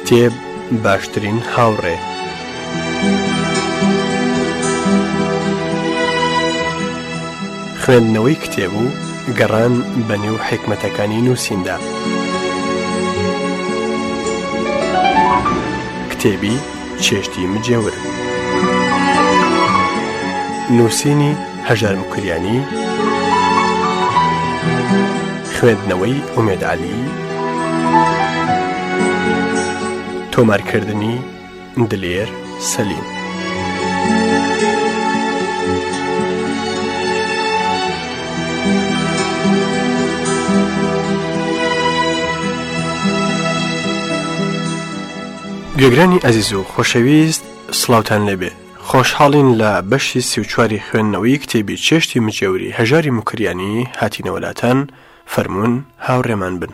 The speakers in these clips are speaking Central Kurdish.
کتێب باشترین هاوڕێ. خوێندنەوەی کتێب و گەڕان بە نێو حکمەتەکانی نووسیندا. کتێبی چێشتی مجێور، نووسینی هەژار مکریانی، خوێندنەوەی ئومێد عەلی، تۆمارکردنی دلێر سەلیم. گوێگرانی ئەزیز و خۆشەویست، سڵاوتان لێبێ. خۆشحاڵین لە بەشی 34 خوێندنەوەی کتێبی چێشتی مجێوری هەژاری مکریانی هاتینەوەلاتان. فەرموون هاوڕێمان بن.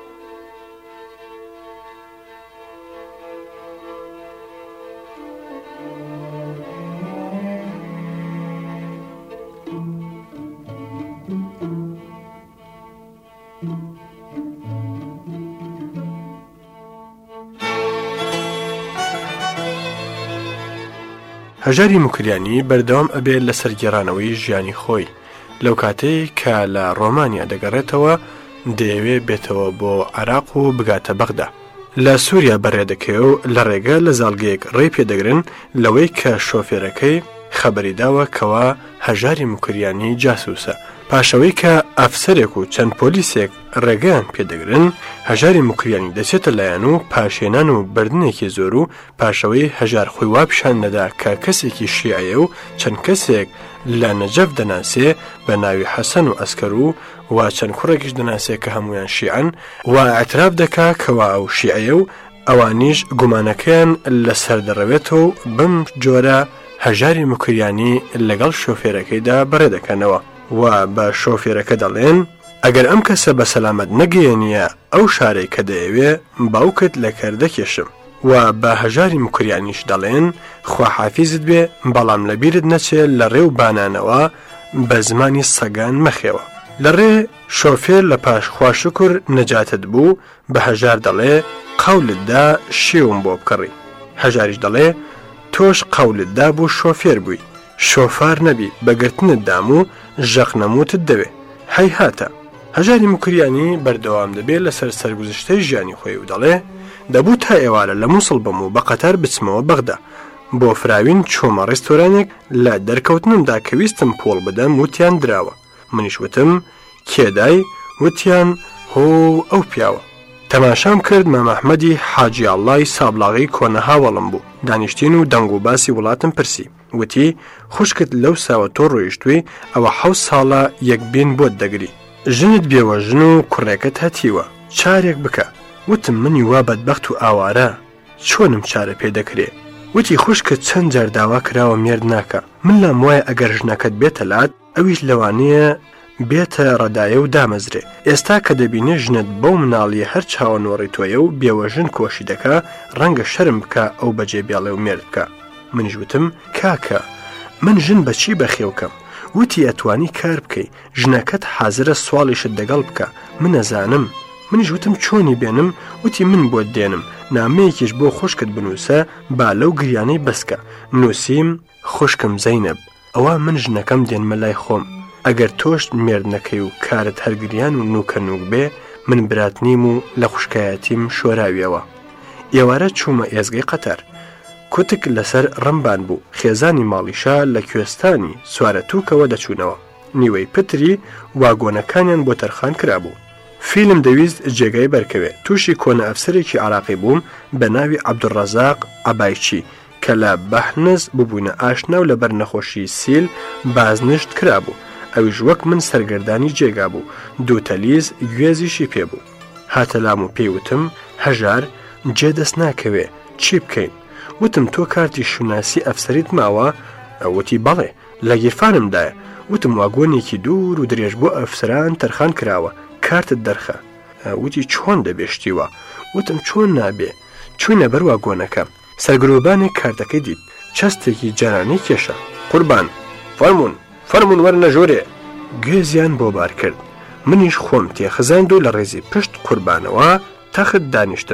هەژاری مکریانی بەردەوام ئەبێت لە سەرگێڕانەوەی ژیانی خۆی. لەو کاتەی کە لە ڕۆمانیا دەگەڕێتەوە دەیەوێت بێتەوە بۆ عێراق و بگاتە بەغدا. لە سووریا بەڕێدەکەوێت و لە ڕێگە لە زاڵگەیەک ڕێی پێدەگرن لەوەی کە شۆفێرەکەی خەبەری داوە کەوا هەژاری مکریانی جاسووسە. پاشەوەی کە ئەفسەرێک و چەند پۆلیسێک ڕێگەیان پێدەگرن، هەژاری مکریانی دەچێتە لایەن و پاشێنان و بردنێکی زۆر و پاشەوەی هەژار خۆی وا پیشان دەدا کە کەسێکی شیعەیە و چەند کەسێک لە نەجەف دەناسێ بە ناوی حەسەن و ئەسکەر و چەند کوڕێکیش دەناسێ کە هەمویان شیعەن و ئەتراف دەکا کەوا ئەو شیعەیە و ئەوانیش گومانەکەیان لەسەر دەڕەوێتەوە و بم جۆرە هەژاری مکریانی لەگەڵ شۆفێرەکەیدا بەڕێ دەکەنەوە و بە شۆفێرەکە دەڵێن ئەگەر ئەم کەسە بە سەلامەت نەگەیەنیە ئەو شارەی کە دەیەوێ باوکت لە کەردەکێشم و بە هەژاری مکریانیش دەڵێن خواحافیزت بێ بەڵام لەبیرت نەچێت لە ڕێو بانانەوە بە زمانی سەگان مەخێوە. لە ڕێ شۆفێر لە پاش خواشکر نەجاتت بوو بە هەژار دەڵێ قەولتدا شێوم بۆ بکەڕی. هەژاریش دەڵێ تۆش قەولتدا بوو شۆفێر بووی، شۆفار نەبی بەگرتنت دام و ژەق نەموتت دەوێ. هەیهاتە. هەژاری مکریانی بەردەوام دەبێت لەسەر سەرگوزشتەی ژیانی خۆی و دەڵێ دەبوو تا ئێوارە لە مووسڵ بم و بە قەتار بچمەوە بەغدا بۆ فراوین چۆمە ڕێستۆرانێک لە دەرکەوتنمدا کە ویستم پۆڵ بدەم وتیان دراوە. منیش وتم کێدای؟ وتیان هۆ ئەو پیاوە. تەماشام کرد مەم ئەحمەدی حاجی ئەڵڵای سابلاغی کۆنە هاوڵم بوو. دانیشتین و دەنگ و باسی وڵاتم پرسی. وتی خوشکت لەو ساوە تۆ ڕۆیشتووی ئەوە 7 ساڵە یەکبین بۆت دەگری. ژنت بێوە ژن و کوڕێکت هەتیوە، چارێک بکە. وتم منی وا بەدبەخت و ئاوارە چۆنم چارە پێ دەکرێ؟ وتی خوشکت چەند جار داوا کراوە مێرد ناکە. من لام وایە ئەگەر ژنەکەت بێتە لات ئەویش لەوانەیە بێتە ڕەدایە و دامەزرێ. ئێستا کە دەبینێ ژنت بەو مناڵیە هەر چاوەنۆڕی تۆیە و بێوەژن کۆشی دەکا ڕەنگە شەرم بکە ئەو بەجێ بێڵێ و مێرد بکە. منیش وتم کاکە من ژن بەچی بەخێوکەم؟ وتی ئەتوانی کار بکەی، ژنەکەت حازرە سواڵیشت دەگەڵ بکە، من نەزانم. منیش وتم چۆنی بێنم؟ وتی من بۆت دێنم نامەیەکیش بۆ خوشکت بنووسە با لەو گریانەی بەسکە. نووسیم خوشکم زەینەب ئەوە من ژنەکەم دێنمە لای خۆم. ئەگەر تۆش مێرد نەکەی و کارت هەرگریان و نوکە نوک بێ من برات نیم و لە خوشکایەتیم شۆراویەوە. ئێوارە چوومە ئێزگەی قەتار. کوتک لەسەر ڕەمبان بوو. خێزانی ماڵیشا لە کوێستانی سوارە تووکەوە دەچوونەوە. نیوەی پتری واگۆنەکانیان بۆ تەرخان کرابوو. فیلم دەویست جێگای بەرکەوێ. تووشی کۆنە ئەفسەرێکی عراقی بووم بە ناوی عەبدوڕەزاق عەبایچی کە لە بەحنس ببوونە ئاشنا و لەبەر نەخۆشی سیل بازنشت کرابوو. ئەویش وەک من سەرگەردانی جێگا بوو. دووتەلیز گوێزیشی پێبوو. هاتە لام و پێیوتم هەژار جێدەست ناکەوێ چی بکەین؟ وتم تۆ کارتی شوناسی ئەفسەریت ماوە؟ ئەوتی بەڵێ لە گیرفانمدایە. وتم واگۆنێکی دوور و درێژ بۆ ئەفسەران تەرخان کراوە، کارتت دەرخە. وتی چۆن دەبێشتیوە؟ وتم چۆن نابێ؟ چووینە بەر واگۆنەکە. سەرگرۆبانێک کارتەکەی دیت، چەستێکی جارانی کێشە. قوربان فەرمون وەرنە ژۆرێ. گوێزیان بۆ بار کرد. منیش خۆم تێخزاند و لە ڕێزی پشت قوربانەوە تەخت دانیشتم.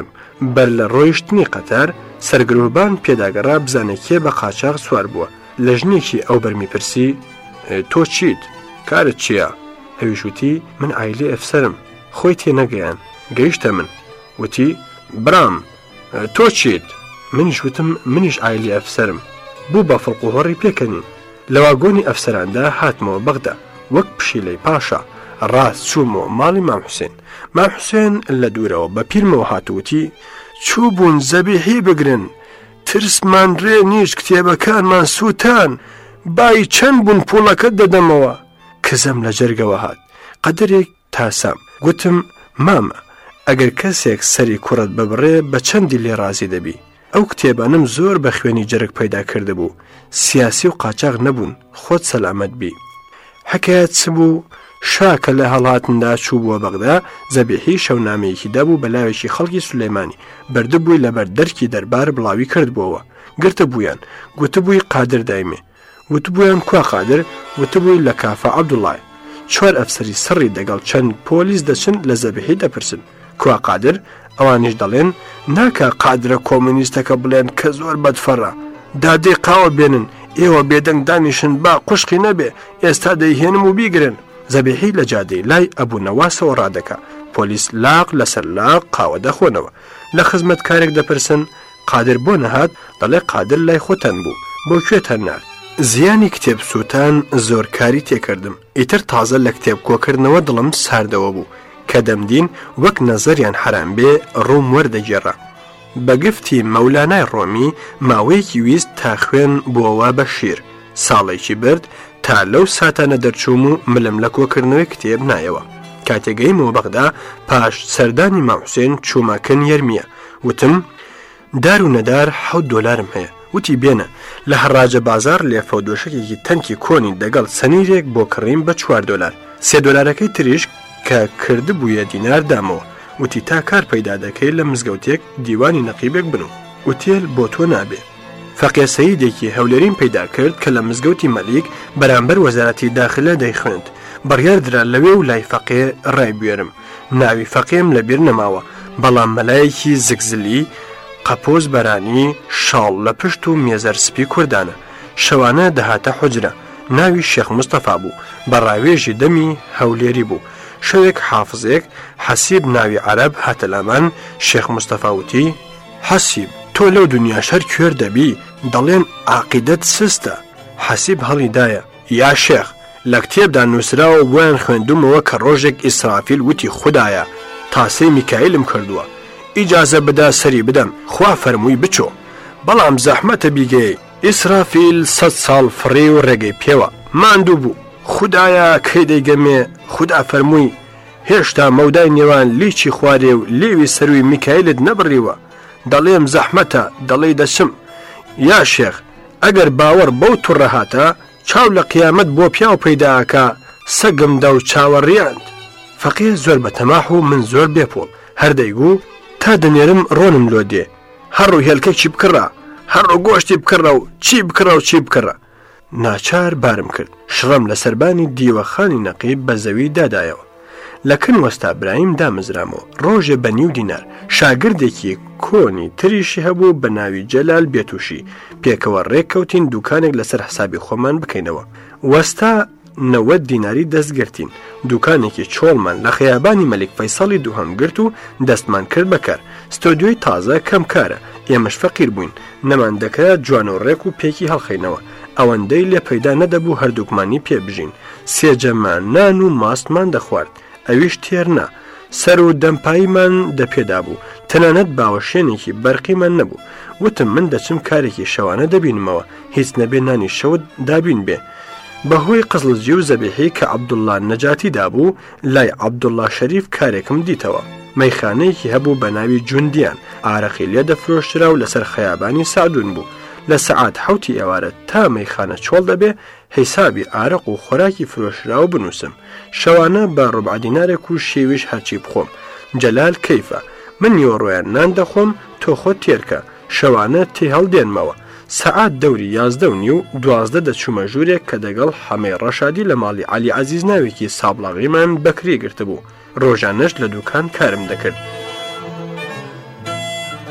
بەر لە ڕۆیشتنی قەتار سەرگرۆبان پێداگەڕا بزانێت کێ بە قاچاق سوار بووە. لە ژنێکی ئەو بەرمی پرسی تۆ چیت؟ کارت چییە؟ ئەویش وتی من ئایلی ئەفسەرم. خۆی تێنەگەیان گەیشتە من وتی برام تۆ چیت؟ منیش وتم منیش ئایلی ئەفسەرم. بوو بە فڵقوهۆڕی پێکەنین. لە واگۆنی ئەفسەراندا هاتمەوە بەغدا وەک پشیلەی پاشا ڕاست چوومەوە ماڵی مام حوسێن. مام حوسێن لە دوورەوە بە پیرمەوە هاتووتی چوو بوون زەبیحی بگرن ترسمان درێ نیش کتێبەکانمان سووتان بای چەند بوون پوڵەکەت دەدەمەوە. کزەم لە جەرگەوە هات قەدرێک تاسام گوتم مامە ئەگەر کەسێک سەری کوڕت ببڕێ بە چەندی لێ ڕازی دەبی. ئەو کتێبانم زۆر بە خوێنی جەرگ پەیدا کرده بوو سیاسی و قاچاق نەبوون خۆت سەلامەت بی. حکایەت چ بوو؟ شاکە لە هەڵاتندا چوو بووە بەغدا زەبیحی شەونامەیەکی دەبوو بە لاوێکی خەڵکی سولەیمانی بەردەبووی لەبەر دەرکی دەربار بڵاوی کرد بووەوە. گرتە بوویان گوتبووی قادر دایمێ وتبوویان کوا قادر وتبووی لە کافە عەبدوڵڵای. 4 ئەفسەری سڕی دەگەڵ چەند پۆلیس دەچن لە زەبیحی دەپرسن کوا قادر؟ ئەوانیش دەڵێن ناکە قادرە کۆمونیستەکە بڵێن کە زۆر بەدفەڕە دادەی قاوە بێنن ئێوە بێدەنگ دانیشن با قوشقی نەبێ ئێستا دەیهێنم و بیگرن. زەبیحی لە جادەی لای ئەبوو نەواسەوە ڕادەکا پۆلیس لاق لەسەر لاق قاوە دەخۆنەوە. لە خزمەتکارێک دەپرسن قادر بۆ نەهات دەڵێ قادر لای خۆتەن بوو بۆ کوێتەن نارد. زیانی کتێب سووتان زۆر کاری تێکردم. ئیتر تازە لە کتێب کۆکردنەوە دڵم ساردەوە بوو کە دەمدین وەک نەزەریان حرام بێ ڕووم وەردەگێڕا. بە گفتی مەولانای ڕۆمی ماوەیەکی ویست تا خوێن بووەوە بە شیر ساڵێکی برد تا لەو ساتانە دەرچووم و ملم لە کۆکردنەوەی کتێب نایەوە. کاتێگەیمەوە بەغدا پاش سەردانی مام حوسێن چوومەکەن یەرمیە وتم دار و نەدار $7 هەیە. وتی بێنە لە هەڕاجە بازار لێفەودۆشەکێکی تەنکی کۆنی دەگەڵ سەنیرێک بۆ کڕیم بە $4 $3 تریش کە کردبوویە دینار دامەوە. وتی تا کار پەیدا دەکەی لە مزگەوتێک دیوانی نەقیبێک بن و وتێل بۆ تۆ نابێ. فەقێ سەییدێکی هەولێریم پەیدا کرد کە لە مزگەوتی مەلیک بەرامبەر وەزارەتی داخلە دەیخوێند. بڕیاردرا لەوێ و لای فەقێ ڕای بوێرم. ناوی فەقێم لەبیر نەماوە بەڵام مەلایەکی زگزلی قەپۆز بەرانی شاڵ لە پشت و مێزەر سپی کوردانە. شەوانە دەهاتە حوجرە. ناوی شێخ مستەفا بوو بە ڕاوێژی دەمی هەولێری بوو. شەوێک حافزێک حەسیب ناوی عەرەب هاتە لامان شێخ مستەفا وتی حەسیب تۆ لەو دنیا شەر کوێر دەبی دەڵێن عەقیدەت سستە. حەسیب هەڵیدایە یا شێخ لە کتێبدا نووسراوە بۆیان خوێندومەوە کە ڕۆژێک ئیسرافیل وتی خودایە تاسەی میکائیلم کردووە ئیجازە بدا سەری بدەم خوا فەرمووی بچۆ بەڵام زەحمەتە بیگەی ئیسرافیل 100 ساڵ فڕێ و ڕێگەی پێوە ماندوو بوو خودایە کەی دەیگەمێ خوددا فەرمووی هێشتا مەودای نێوان لیچی خوارێ و لێوی سەروی میکائیلت نەبڕیوە دەڵێم زەحمەتە دەڵێ دەچم یا شێخ ئەگەر باوەڕ بەو توڕە هاتە چاو لە قیامەت بۆ پیاو پەیداکە سەگمدا و چاوەڕیاند. فەقێ زۆر بەتەماح و من زۆر بێپۆڵ هەردەیگوو تا دەنێرم ڕۆنم لۆ دێ هەڕوو هێلکەکی بکڕە هەڕوو گۆشتی بکڕە و چی بکڕە و چی بکڕە. ناچار بارم کرد شڕم لە سەربانی دیوەخانی نەقیب بە زەوی دادایەوە. لەکن وەستا برایم دامزرامەوە ڕۆژێ بە $9 شاگردێکی کۆنی تریشی هەبوو بە ناوی جەلال بێتوشی پێکەوە ڕێککەوتین دوکانێک لەسەر حسابی خۆمان بکەینەوە. وەستا 90 دیناری دەستگرتین دوکانێکی چۆڵمان لە خەیابانی مەلیک فەیساڵی دووهەم گرت و دەستمان کرد بەکار. ستۆدیۆی تازە کەم کارە ئێمەش فەقیر بووین نەمان دەکرات جوان و ڕێک و پێکی هەڵخەینەوە ئەوەندەی لێ پەیدا نەدەبوو هەردووکمانی پێبژین. سێجەمان نان و ماستمان دەخوارد ئەویش تێرنا سەر و دەمپاییمان دەپێدا بوو تەنانەت باوەشێنێکی بەرقیمان نەبوو. وتم من دەچم کارێکی شەوانە دەبینمەوە هیچ نەبێ نانی شەوت دابین بێ. بەهۆی قزلجی و زەبیحی کە عەبدوڵڵا نەجاتی دابوو لای عەبدوڵڵا شەریف کارێکم دیتەوە. مەیخانەیەکی هەبوو بە ناوی جوندیان ئارەقی لێ دەفرۆشرا و لەسەر خەیابانی سعدون بوو. لە سەعات 7 ئێوارە تا مەیخانە چۆڵ دەبێ حیسابی ئارەق و خۆراکی فرۆشراوە بنووسم. شەوانە بە ڕوبع دینارێک و شێویش هەرچی بخۆم. جەلال کەیفە من نیوەڕۆیان نان دەخۆم تۆ خۆت تێرکە شەوانە تێ هەڵدێنمەوە. سەعات دەوری 11 و 12 دەچوومە ژوورێک کە دەگەڵ حەمەی ڕەشادی لە ماڵی عەلی عەزیز ناوێکی سابڵاغیمان بەکرێ گرتبوو. ڕۆژانەش لە دوکان کارم دەکرد.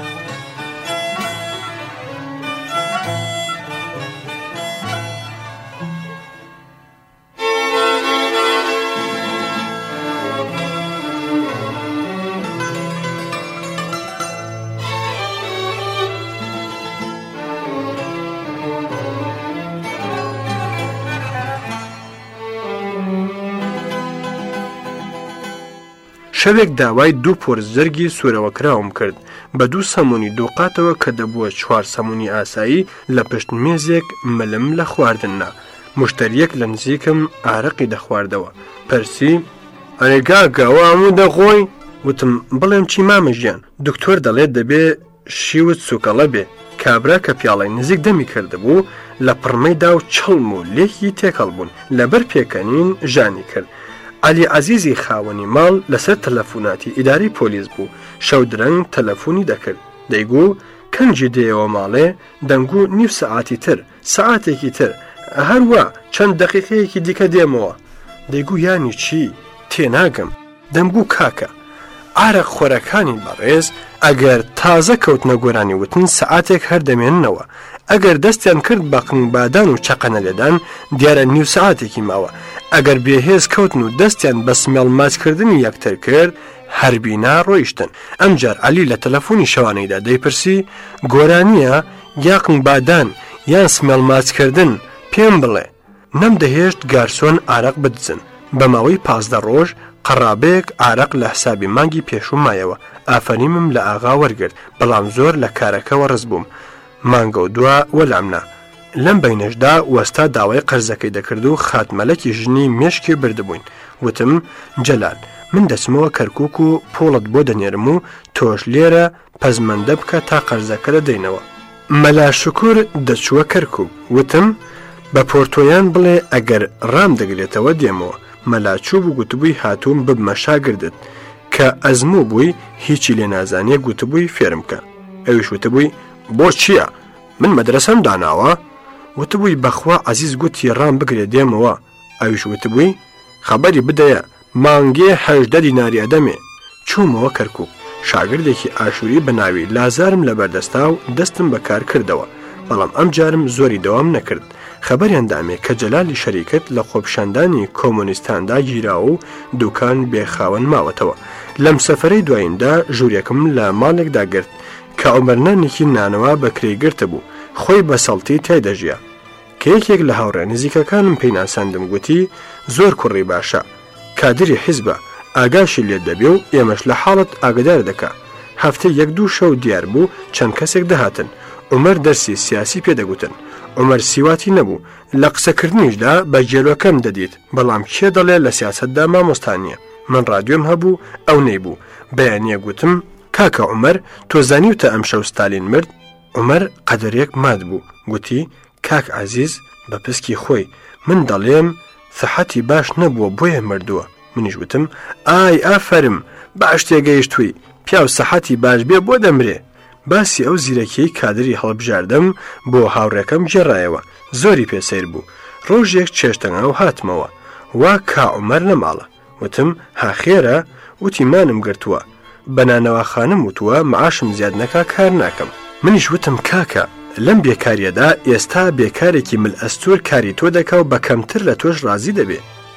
شەوێک داوای 2 پۆرزەرگی سوورەوەکراوم کرد بە 2 سەمونی دۆقاتەوە کە دەبووە 4 سەمونی ئاسایی لە پشت مێزێک ملم لە خواردننا. مشتریەک لە نزیکم ئارەقی دەخواردەوە. پرسی ئەرێگا گاوە هەموو دەخۆی؟ وتم بڵێم چی مامەژیان؟ دکتۆر دەڵێت دەبێ شیوت سوکەڵە بێ. کابرا کە پیاڵی نزیک دەمی کردبوو لە پڕمەیدا و چڵم و لێکی تێکەڵ بوون لەبەر پێکەنین ژانی کرد. علی عەزیزی خاوەنی ماڵ لەسەر تەلەفۆناتی ئیداری پۆلیس بوو. شەو درەنگ تەلەفۆنی دەکرد. دەیگو کەنجی دێەوە ماڵێ دەنگو نیو سەعاتی تر سەعاتێکی تر هەروە چەند دەقیقەیەکی دیکە دێمەوە. دەیگو یانی چی؟ تێناگەم. دەمگو کاکە ئارەق خۆرەکانی بەڕێز ئەگەر تازە کەوتنە گۆرانی وتن سەعاتێک هەردەمێننەوە. ئەگەر دەستیان کرد بە قنگبادان و چەقەنە لێدان دیارە نیو سەعاتێکی ماوە. ئەگەر بێهێز کەوتن و دەستیان بە سمێڵ ماچکردنی یەکتر کرد هەربینا ڕۆیشتن. ئەمجار عەلی لە تەلەفۆنی شەوانەیدا دەیپرسی گۆرانیە یا قنگبادان یان سمێڵ ماچکردن پێم بڵێ. نەمدەهێشت گارسۆن ئارەق بدزن. بە ماوەی 15 ڕۆژ قەڕابەیەک ئارەق لە حسابی مانگی پێشومایەوە. ئافەریمم لە ئاغا وەرگرت بەڵام زۆر لە کارەکەەوە ڕز بووم. مانگە و دووە وەلامنا. لەم بەینەشدا وەستا داوای قەرزەکەی دەکرد و خاتمەلەکی ژنی مێشکی بردبووین. وتم جەلال من دەچمەوە کەرکووک و پۆڵت بۆ دەنێرم و تۆش لێرە پەزمەندە بکە تا قەرزەکە دەدەینەوە. مەلا شکور دەچووە کەرکووک. وتم بە پۆرتۆیان بڵێ ئەگەر ڕام دەگرێتەوە دێمەوە. مەلاچوو بوو گوتبووی هاتووم ببمە شاگردت کە ئەزموو بووی هیچی لێ نازانیە گوتبووی فێرم کە. ئەویش وتبووی بۆ چییە؟ من مەدرسەم داناوە؟ وتبووی بەخوا عەزیز گوتی ڕام بگرێ دێمەوە. ئەویش وتبووی خەبەری بدەیە مانگێ 18 دیناری ئەدەمێ. چوومەوە کەرکووک. شاگردێکی ئاشووری بە ناوی لازارم لەبەردەستا و دەستم بەکار کردەوە بەڵام ئەم جارم زۆری دەوام نەکرد. خەبەریان دامێ کە جەلالی شەریکت لە خۆپشاندانی کۆمۆنیستاندا گیراوە و دوکان بێخاوەن ماوەتەوە. لەم سەفەرەی دواییمدا ژوورێکم لە ماڵێکدا گرت کە عومەرنانێکی نانەوە بەکرێ گرتە بوو خۆی بە سەڵتی تایدەژیا. کە یەکێک لە هاوڕێ نزیکەکانم پێی ناساندم گوتی زۆر کوڕی باشە کادری حیزبە ئاگاشی لێت دەبێ و ئێمەش لە حاڵت ئاگدار دەکا. هەفتەی 1-2 شەو دیار بوو چەند کەسێک دەهاتن. عومەر دەرسی سیاسی پێدەگوتن. عومەر سیواتی نەبوو لە قسەکردنیشدا بە جێلوەکەم دەدیت بەڵام کێ دەڵێ لە سیاسەتدا مامۆستانیە. من ڕادیۆم هەبوو ئەو نەیبوو. بەیانیە گوتم کاکە عومەر تۆ زانیوتە ئەمشەو ستالین مرد؟ عومەر قەدەرێک مات بوو. گوتی کاک عەزیز بە پسکی خۆی من دەڵێم سەحەتی باش نەبووە بۆیە مردووە. منیش وتم ئای ئافەرم باش تێگەیشتووی پیا و سەحەتی باش بێ بۆ دەمرێ. باسی ئەو زیرەکەی کادری هەڵبژاردەم بۆ هاوڕێکەم گێڕایەوە. زۆری پێسەیر بوو. ڕۆژێک چێشتەنگا و هاتمەوە. وا کا عومەر نەماڵە. وتم هاخێرە؟ وتی مانم گرتووە. بەنانەوە خانم وتووە معاشم زیاد نەکا کار ناکەم. منیش وتم کاکە لەم بێکاریەدا ئێستا بێکارێکی مل ئەستور کاری تۆ دەکا و بە کەمتر لە تۆش ڕازی دەبێ.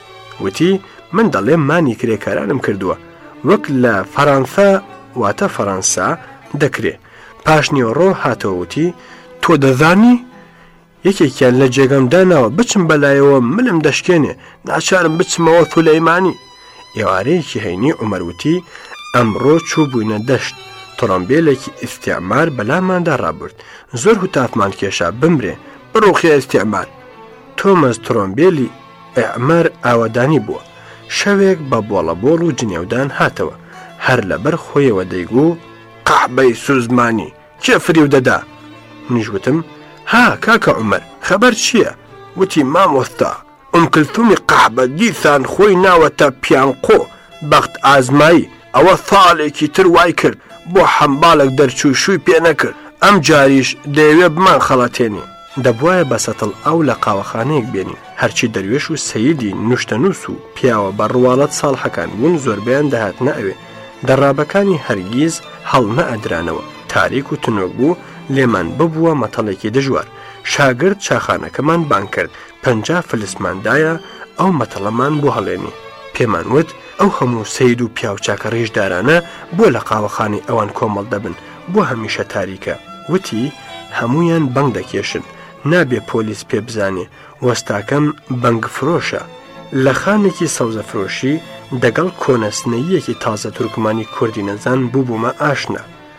وتی من دەڵێم مانی کرێکارانم کردووە وەک لە فەرانسا واتە فەڕەنسا دەکرێ. پاشنیۆڕۆ هاتەوەوتی تۆ دەزانی؟ یەکێکیان لە جێگەمدا ناوە بچم بەلایەوە ملم دەشکێنێ ناچارم بچمەوە سولەیمانی. ئێوارەیەکی هەینی عومەروتی ئەمڕۆ چوو بووینە دەشت. تڕۆمبێلێکی ئیستیعمار بەلاماندا ڕابرد. زۆر هوتافمان کێشا بمرێ بڕۆخی ئیستیعمار. تۆمەس تڕۆمبێلی ئەعمار ئاوەدانی بووە. شەوێک بە بۆڵەبۆڵ و جنێودان هاتەوە. هەر لەبەر خۆیەوە دەیگو قەحبەی سوزمانی کێ فریو دەدا؟ منیشوتم ها کاکە عومەر خەبەر چییە؟ وتی مامۆستا کلتومی قەحبە دیسان خۆی ناوەتە پیانقۆ بەخت ئازمایی ئەوە ساڵێکی تر وای کرد بۆ حەمباڵێک دەرچوو شووی پێ نەکرد. ئەم جاریش دەیەوێ بمان خەڵەتێنی. دەبوایە بە سەتڵ ئەو لە قاوەخانەیەک بێنین. هەرچی دەروێش و سەیدی نوشتەنووس و پیاوە بە ڕواڵەت ساڵحەکان بوون زۆربیان دەهاتنە ئەوێ. دەڕابەکانی هەرگیز هەڵ نەئەدرانەوە. تاریک و تنۆک بوو لێمان ببووە مەتەڵێکی دژوار. شاگرد چاخانەکەمان بان کرد 50 فلسماندایە ئەو مەتەڵەمان بۆ هەڵێنی. پێمان وت ئەو هەموو سەید و پیاوچاکە ڕێژدارانە بۆ لە قاوەخانی ئەوان کۆمەڵ دەبن بۆ هەمیشە تاریکە. وتی هەمویان بەنگ دەکێشن نابێ پۆلیس پێ بزانێ وەستاکەم بەنگ فرۆشە. لە خانێکی سەوزەفرۆشی دەگەڵ کۆنەسنەیەکی تازە تورکمانی کوردی نەزان بووبوومە ئاشنا.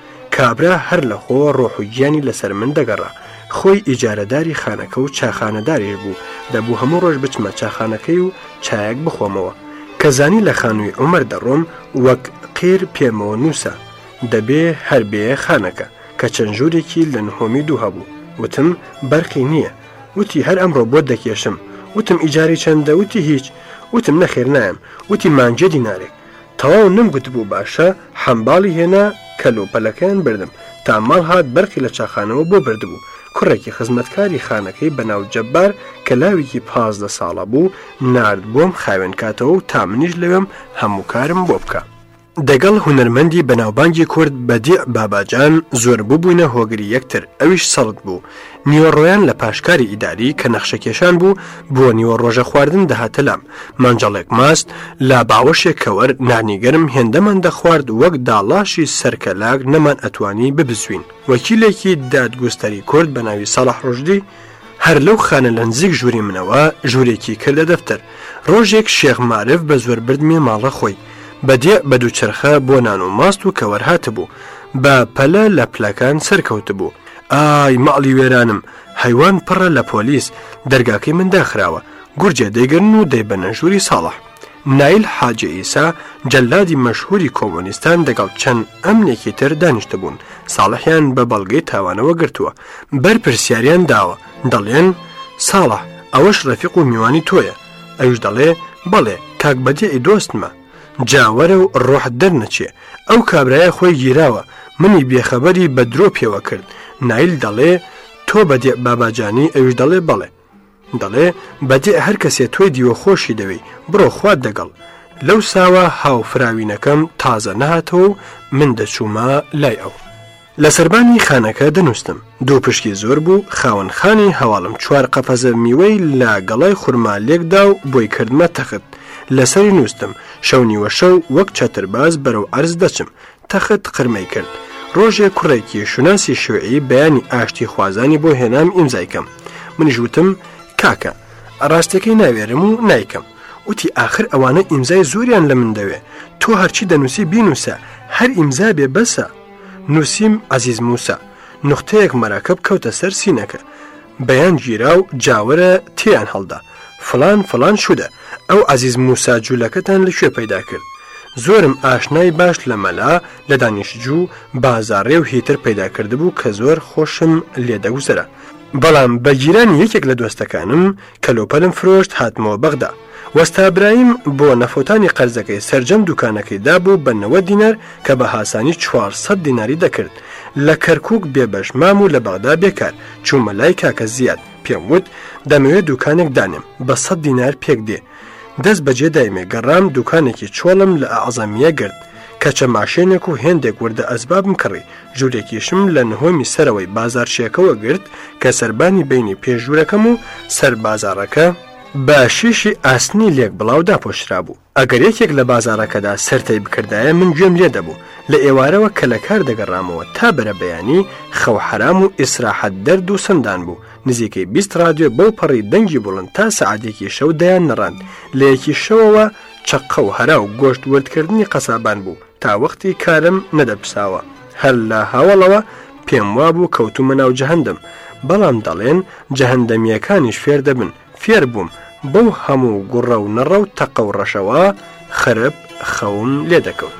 کابرا هەر لە خۆ ڕۆح و گیانی لەسەر من دەگەڕا. خۆی ئیجارەداری خانەکە و چاخانەداریش بوو، دەبوو هەموو ڕۆژ بچمە چاخانەکەی و چایەک بخۆمەوە. کەزانی لە خانووی عومەر دەڕۆم وەک قیر پێمەوە نووسە، دەبێ هەر بێ خانەکە کە چەند ژوورێکی لە نهۆمی دوو هەبوو. وتم بەرقی نییە. وتی هەر ئەمڕۆ بۆ دەکێشم. وتم ئیجاری چەندە؟ وتی هیچ. وتم نەخێر نایم. وتی مانجێ دینارێک. تەواو نمگوت بوو باشە، حەمباڵی هێنا کەلۆپەلەکەیان بردم تا ماڵ هات بەرقی لە چاخانەوە بۆ بردبوو. کوڕێکی خزمەتکاری خانەکەی بەناو جەبار کە لاوێکی 15 ساڵە بوو نارد بۆم خاوێن کاتەوە و تا منیش لەوێم هەموو کارم بۆ بکە. دەگەڵ هونەرمەندی بەناوبانگی کورد بەدیع باباجان زۆر بووبووینە هۆگری یەکتر، ئەویش سەڵت بوو. نیوەڕۆیان لە پاشکاری ئیداری کە نەخشەکێشان بوو بۆ نیوە ڕۆژە خواردن دەهاتە لام. مانجەڵێک ماست لا باوەشێک کەوەر نانیگەرم هێندەمان دەخوارد وەک داڵاشی سەرکەلاک نەمان ئەتوانی ببزوین. وەکیلێکی دادگوستەری کورد بە ناوی ساڵح ڕۆژدی هەر لەو خانە لە نزیک ژووری منەوە ژوورێکی کردە دەفتەر. ڕۆژێک شێخ مارف بە زۆر بردمێ ماڵە خۆی. بەدیع بە دووچەرخە بۆ نان و ماست و کەوەر هاتبوو، بە پەلە لە پلەکان سەرکەوت بوو. ئای ماڵی وێرانم، حیوان پڕە لە پۆلیس، دەرگاکەی من داخراوە، گورجێ دەیگرن و دەیبەنە ژووری ساڵح. نایل حاجە ئیسا جەلادی مەشهوری کۆمۆنیستان دەگەڵ چەند ئەمنێکی تر دانیشتە بوون. ساڵحیان بە بەڵگەی تاوانەوە گرتووە. بەر پرسیاریان داوە، دەڵێن ساڵح ئەوەش ڕەفیق و میوانی تۆیە؟ ئەوش دەڵێ بەڵێ کاک بەدیعی دۆستمە. جاوەرە و ڕۆح دەرنەچێ. ئەو کابرایە خۆی گیراوە، منی بێخەبەری بە درۆ پێوە کرد. نایل دەڵێ تۆ بەدیع باباجانی؟ ئەوش دەڵێ بەڵێ. دەڵێ بەدیع هەر کەسێ تۆی دیوە خۆشی دەوێ، بڕۆ خوات دەگەڵ. لەو ساوە هاوفراوینەکەم تازە نەهاتەوە و من دەچوومە لای ئەو. لە سەربانی خانەکە دەنووستم. دوو پشکی زۆر بوو، خاوەنخانی هەواڵم 4 قەپەزە میوەی لە گەڵای خورما لێکدا و بۆی کردمە تەخت. لەسەری نووستم. شەونیوە شەو وەک چەترباز بەرەو ئەرز دەچم. تەخت قرمەی کرد. ڕۆژێک کوڕێکی شوناسی شوێعی بەیانی ئاشتی خوازانی بۆ هێنام ئیمزایکەم. منیش وتم کاکە ڕاستەکەی ناوێرم و نایکەم. وتی ئاخر ئەوانە ئیمزای زۆریان لە من دەوێ، تۆ هەرچی دەنووسی بینووسە، هەر ئیمزا بێ بەسە. نووسیم عەزیز موسا، نوختەیەک مەراکەب کەوتە سەر سینەکە، بەیان گیرا و جاوەرە تێیان هەڵدا، فلان فلان شودە. ئەو عەزیز موسا جوولەکەتان لەکوێ پەیدا کرد؟ زۆرم ئاشنای باش لە مەلا لە دانیشتجوو بازاڕێ و هیتر پەیدا کردبوو کە زۆر خۆشم لێدەگوزەرە. بەڵام بە گیرانی یەکێک لە دۆستەکانم کەلۆپەلم فرۆشت هاتمەوە بەغدا. وەستا برایم بۆ نەفۆتانی قەرزەکەی سەرجەم دوکانەکەیدا بوو بە 90 دینار کە بە هاسانی 400 دیناری دەکرد. لە کەرکووک بێبەش مام و لە بەغدا بێکار چوومە لای کاکە زیاد. پێم وت دەمەوێت دوکانێک دانێم بە 100 دینار پێک دێ. دەست بەجێ دایمێ گەڕام دوکانێکی چۆڵم لە ئەعزەمیە گرت. کەچە ماشێنێک و هێندێک وردە ئەسبابم کڕی. ژوورێکیشم لە نهۆمی سەرەوەی بازارچیەکەوە گرت کە سەربانی بینی پێشژوورەکەم و سەر بازارەکە بە شیشی ئاسنی لێک بڵاو داپۆشرا بوو. ئەگەر یەکێک لە بازارەکەدا سەرتەی بکردایە من گوێم لێ دەبوو. لە ئێوارەوە کە لە کار دەگەڕامەوە تا بەرە بەیانی خەو حرام و ئیسراحەت دەرد و سندان بوو. نزیکەی 20 رادیۆ بەو پەڕی دەنگی بڵند تا سەعاتێکی شەو دەیان نەڕاند. لە یەکی شەوەوە چەقە و هەرا و گۆشت وردکردنی قەسابان بوو تا وەختی کارم نەدەپساوە. هەر لە هەوڵەوە پێم وابوو کەوتومە ناو جەهەندەم. بەڵام دەڵێن جەهەندەمیەکانیش فێر دەبن. فێر بووم بەو هەموو گوڕە و نەڕە و تەقە و ڕەشەوە خرب خەوم لێ دەکەوت.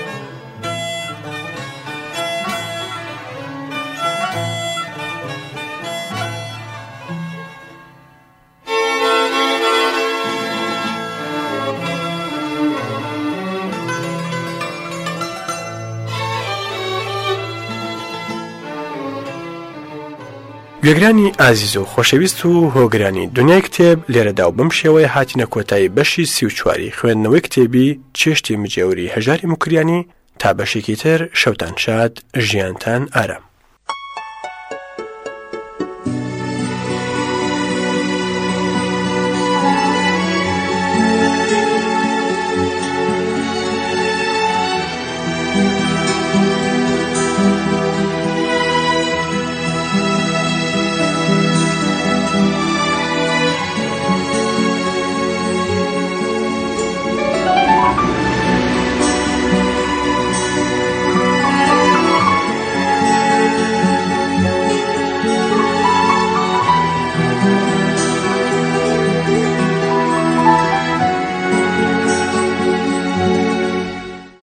گوێگرانی ئازیز و خۆشەویست و هۆگرانی دنیای کتێب لێرەدا و بەم شێوەیە هاتینە کۆتایی بەشی 34 خوێندنەوەی کتێبی چێشتی مجێوری هەژاری مکریانی تا بەشێکی تر شەوتان شاد ژیانتان ئارام.